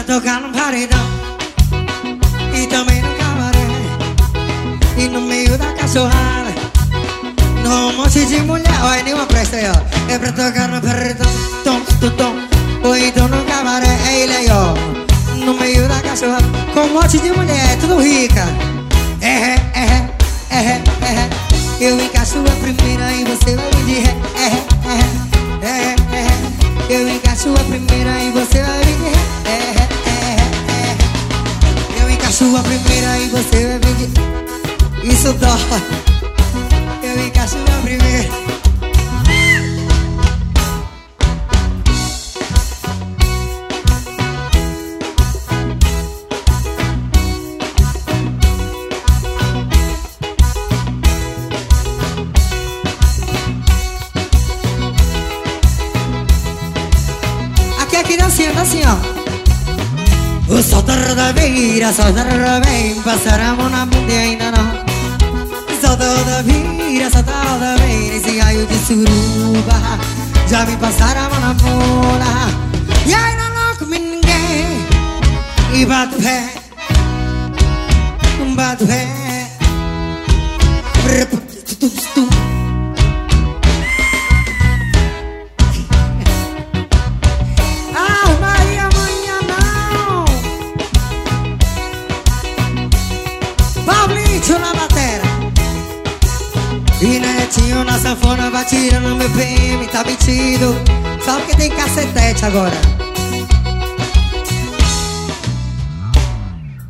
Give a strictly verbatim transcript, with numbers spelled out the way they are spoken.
tocar no paredão e também no cabaré e no meio da cachorrada, num monte de mulher. Olha, nenhuma presta aí, ó. É pra tocar no paredão, tom, tom, tom, ou então no cabaré. É ele aí, ó, no meio da cachorrada, com um monte de mulher, tudo rica. É, é, é, é, é, é. Eu encaixo a primeira e você vai vir de ré. É, é, é, é, é. Eu encaixo a primeira e você vai vir de ré. É, é, é, é. Eu encaixo a primeira e você vai vir de... Isso dói. Eu encaixo a primeira. A criancinha tá assim, ó. O sol da rodoviária, sol da rodoviária, passaram a mão na bunda e ainda não. Sol da rodoviária, sol da rodoviária, esse raio de suruba, já me passaram a mão na bunda e ainda não comi ninguém. E bato o pé, bato o pé. Na batera e Netinho na sanfona vai tirando meu P M, tá metido, só porque tem cacetete agora.